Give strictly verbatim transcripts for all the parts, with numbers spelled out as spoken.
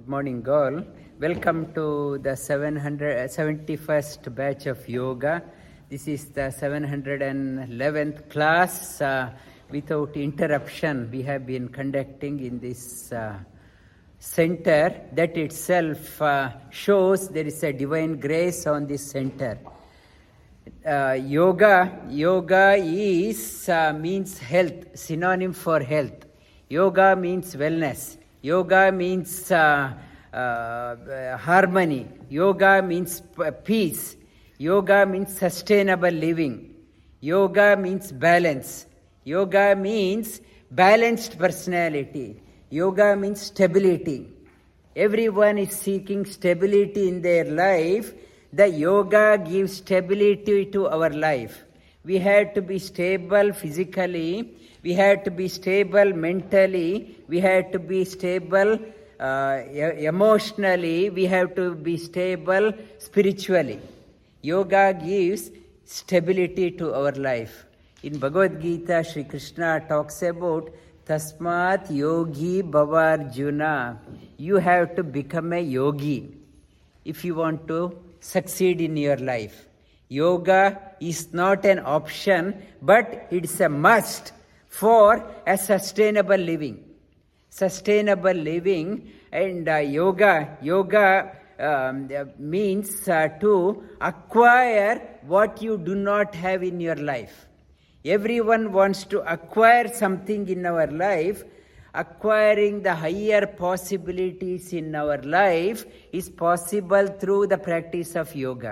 Good morning, all. Welcome to the seven hundred seventy-first batch of yoga. This is the seven hundred eleventh class uh, without interruption we have been conducting in this uh, center. That itself uh, shows there is a divine grace on this center. Uh, yoga, yoga is uh, means health, synonym for health. Yoga means wellness. Yoga means uh, uh, harmony. Yoga means p- peace. Yoga means sustainable living. Yoga means balance. Yoga means balanced personality. Yoga means stability. Everyone is seeking stability in their life. The yoga gives stability to our life. We have to be stable physically. We have to be stable mentally. We have to be stable uh, emotionally. We have to be stable spiritually. Yoga gives stability to our life. In Bhagavad Gita, Sri Krishna talks about Tasmat Yogi Bhavarjuna. You have to become a yogi if you want to succeed in your life. Yoga is not an option, but it's a must for a sustainable living. Sustainable living and uh, yoga, yoga um, means uh, to acquire what you do not have in your life. Everyone wants to acquire something in our life. Acquiring the higher possibilities in our life is possible through the practice of yoga.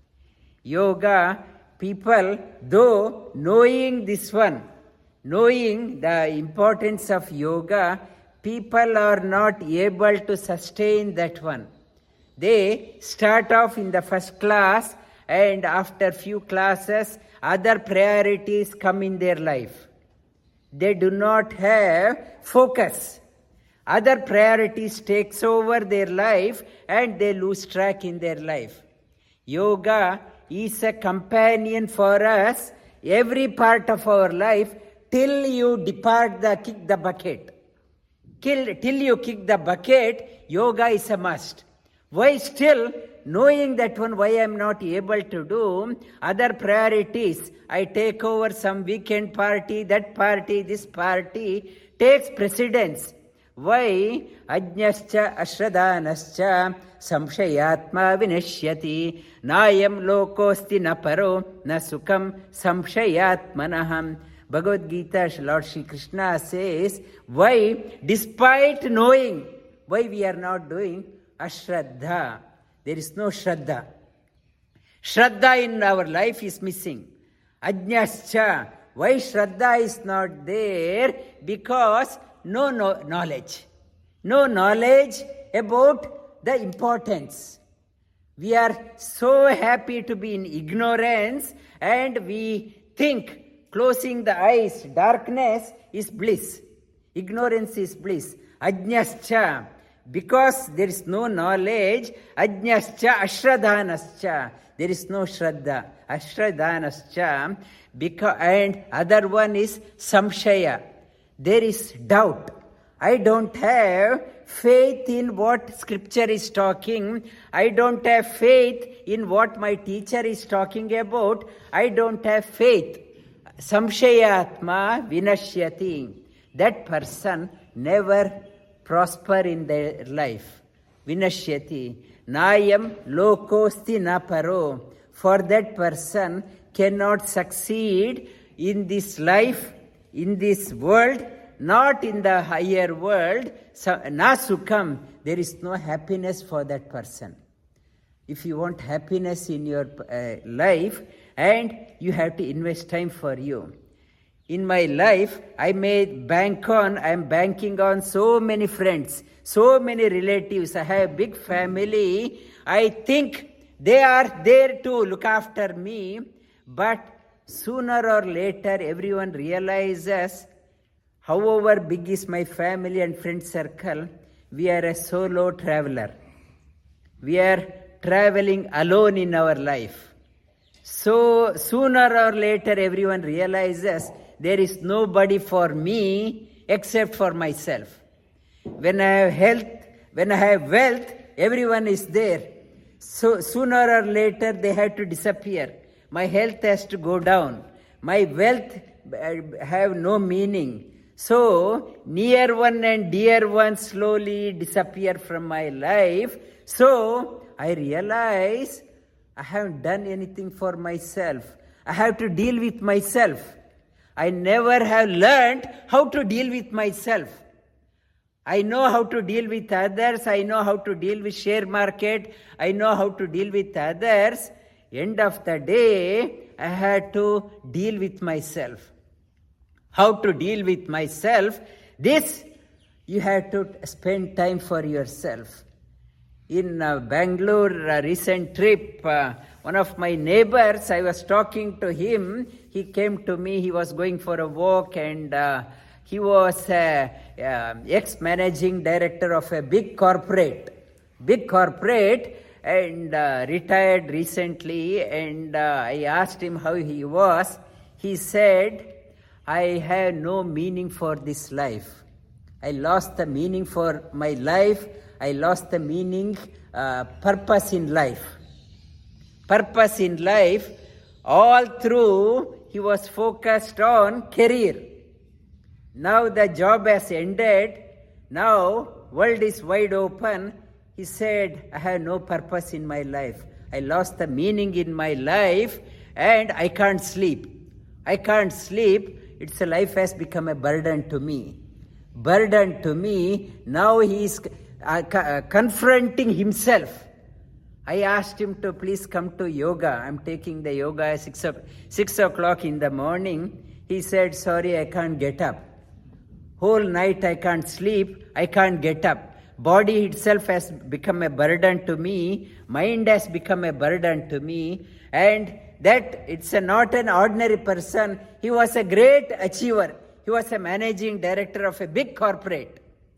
Yoga, people, though knowing this one, knowing the importance of yoga, people are not able to sustain that one. They start off in the first class and after few classes, other priorities come in their life. They do not have focus. Other priorities takes over their life and they lose track in their life. Yoga is a companion for us, every part of our life, till you depart the kick the bucket. Till, till you kick the bucket, yoga is a must. Why still, knowing that one, why I am not able to do other priorities, I take over some weekend party, that party, this party, takes precedence. Why? Ajñascha ashradanascha samshayatma vinashyati nayam lokosti na paro na sukham samshayatmanaham. Bhagavad Gita, Lord Shri Krishna says, why, despite knowing, why we are not doing ashraddha? There is no shraddha. Shraddha in our life is missing. Ajñascha. Why shraddha is not there? Because no, no knowledge. No knowledge about the importance. We are so happy to be in ignorance and we think closing the eyes, darkness is bliss. Ignorance is bliss. Ajñascha. Because there is no knowledge, ajñascha ashradhanascha. There is no shraddha. Ashradhanascha. Because, and other one is samshaya. There is doubt. I don't have faith in what scripture is talking. I don't have faith in what my teacher is talking about. I don't have faith. Samshayatma vinashyati. That person never prosper in their life. Vinashyati. Nayam lokosti na paro. For that person cannot succeed in this life, in this world, not in the higher world. Na sukham. There is no happiness for that person. If you want happiness in your uh, life, and you have to invest time for you. In my life, I may bank on, I am banking on so many friends, so many relatives. I have a big family. I think they are there to look after me. But sooner or later, everyone realizes, however big is my family and friend circle, we are a solo traveler. We are traveling alone in our life. So sooner or later, everyone realizes there is nobody for me except for myself. When I have health, When I have wealth, everyone is there. So sooner or later they have to disappear. My health has to go down. My wealth have no meaning. So near one and dear one slowly disappear from my life. So I realize I haven't done anything for myself. I have to deal with myself. I never have learned how to deal with myself. I know how to deal with others. I know how to deal with share market. I know how to deal with others. End of the day, I had to deal with myself. How to deal with myself? This, you have to spend time for yourself. In uh, Bangalore, a recent trip, uh, one of my neighbors, I was talking to him. He came to me. He was going for a walk, and uh, he was uh, uh, ex-managing director of a big corporate, big corporate, and uh, retired recently. And uh, I asked him how he was. He said, I have no meaning for this life. I lost the meaning for my life. I lost the meaning, uh, purpose in life. Purpose in life, all through he was focused on career. Now the job has ended. Now world is wide open. He said, I have no purpose in my life. I lost the meaning in my life and I can't sleep. I can't sleep. It's a life has become a burden to me. Burden to me. Now he is uh, co- uh, confronting himself. I asked him to please come to yoga. I'm taking the yoga at six, o- six o'clock in the morning. He said, sorry, I can't get up. Whole night I can't sleep. I can't get up. Body itself has become a burden to me. Mind has become a burden to me. And that it's a, not an ordinary person. He was a great achiever. He was a managing director of a big corporate.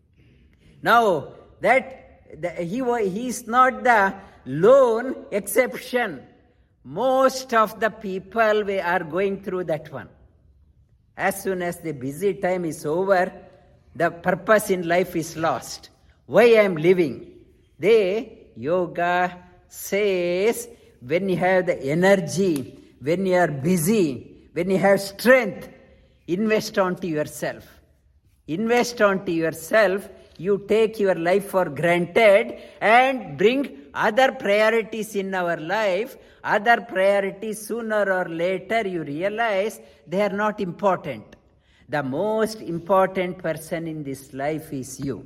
Now, that the, he was, he is not the lone exception. Most of the people we are going through that one. As soon as the busy time is over, the purpose in life is lost. Why I am living? They, yoga says, when you have the energy, when you are busy, when you have strength, invest onto yourself. Invest onto yourself. You take your life for granted and bring other priorities in our life. Other priorities, sooner or later you realize they are not important. The most important person in this life is you.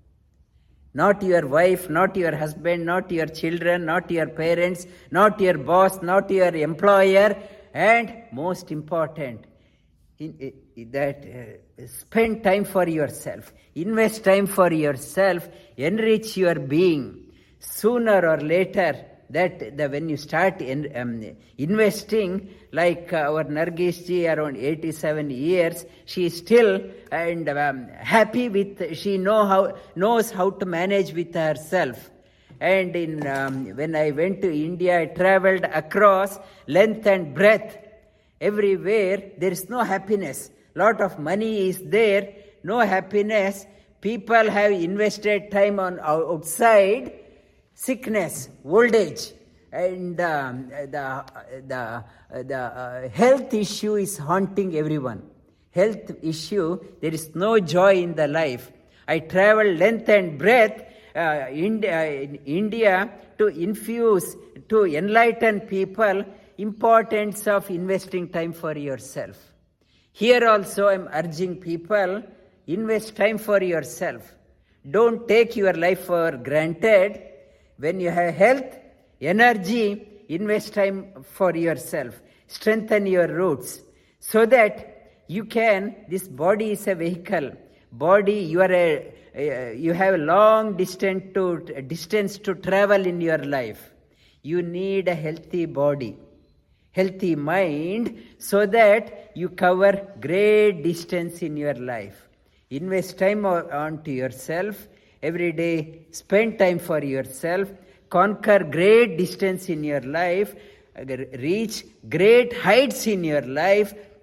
Not your wife, not your husband, not your children, not your parents, not your boss, not your employer, and most important, in, in, that uh, spend time for yourself. Invest time for yourself. Enrich your being. Sooner or later, that the, when you start in, um, investing, like uh, our Nargis ji, around eighty-seven years, she is still and um, happy with, she know how knows how to manage with herself. And in um, when I went to India, I traveled across length and breadth. Everywhere there is no happiness. Lot of money is there, no happiness. People have invested time on outside. Sickness, old age, and um, the the the uh, health issue is haunting everyone. Health issue, there is no joy in the life. I traveled length and breadth uh, in, uh, in India to infuse, to enlighten people importance of investing time for yourself. Here also I am urging people, invest time for yourself. Don't take your life for granted. When you have health, energy, invest time for yourself. Strengthen your roots so that you can, this body is a vehicle. Body, you are a, a you have a long distance to distance to travel in your life. You need a healthy body, healthy mind, so that you cover great distance in your life. Invest time onto yourself. Every day, spend time for yourself, conquer great distance in your life, reach great heights in your life,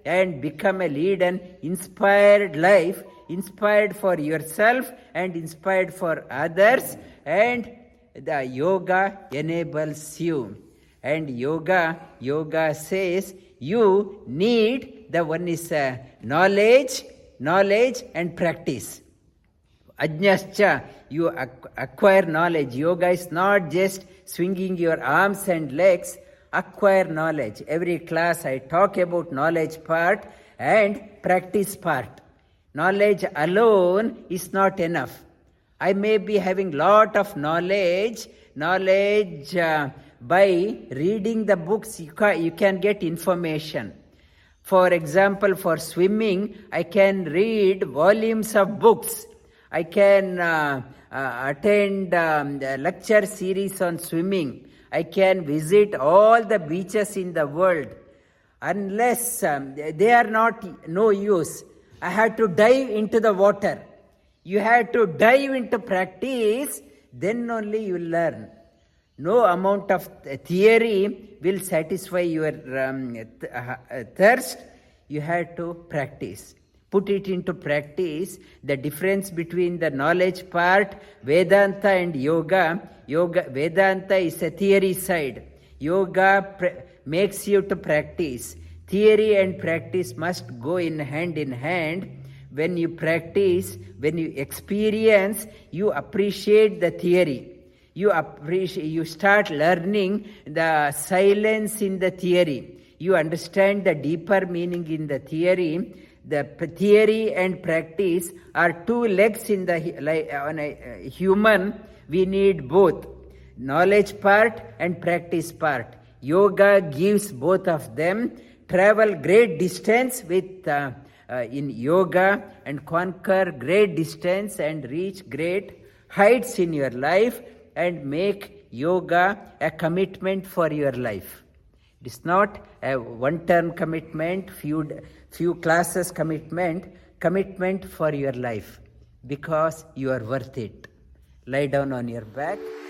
and become a lead an inspired life, inspired for yourself and inspired for others, and the yoga enables you. And yoga, yoga says you need, the one is uh, knowledge, knowledge and practice. Ajnascha, you acquire knowledge. Yoga is not just swinging your arms and legs. Acquire knowledge. Every class I talk about knowledge part and practice part. Knowledge alone is not enough. I may be having lot of knowledge, knowledge uh, by reading the books, you can, you can get information. For example, for swimming, I can read volumes of books. I can uh, uh, attend um, a lecture series on swimming. I can visit all the beaches in the world. Unless um, they are not no use, I have to dive into the water. You have to dive into practice, then only you learn. No amount of theory will satisfy your um, th- uh, thirst. You have to practice. Put it into practice. The difference between the knowledge part, Vedanta and yoga. Yoga, Vedanta is a theory side. Yoga pre- makes you to practice. Theory and practice must go in hand in hand. When you practice, when you experience, you appreciate the theory. You appreciate, you start learning the silence in the theory. You understand the deeper meaning in the theory. The theory and practice are two legs in the like, on a human. We need both, knowledge part and practice part. Yoga gives both of them. Travel great distance with uh, uh, in yoga and conquer great distance and reach great heights in your life, and make yoga a commitment for your life. It is not a one-term commitment, few, few classes commitment, commitment for your life, because you are worth it. Lie down on your back.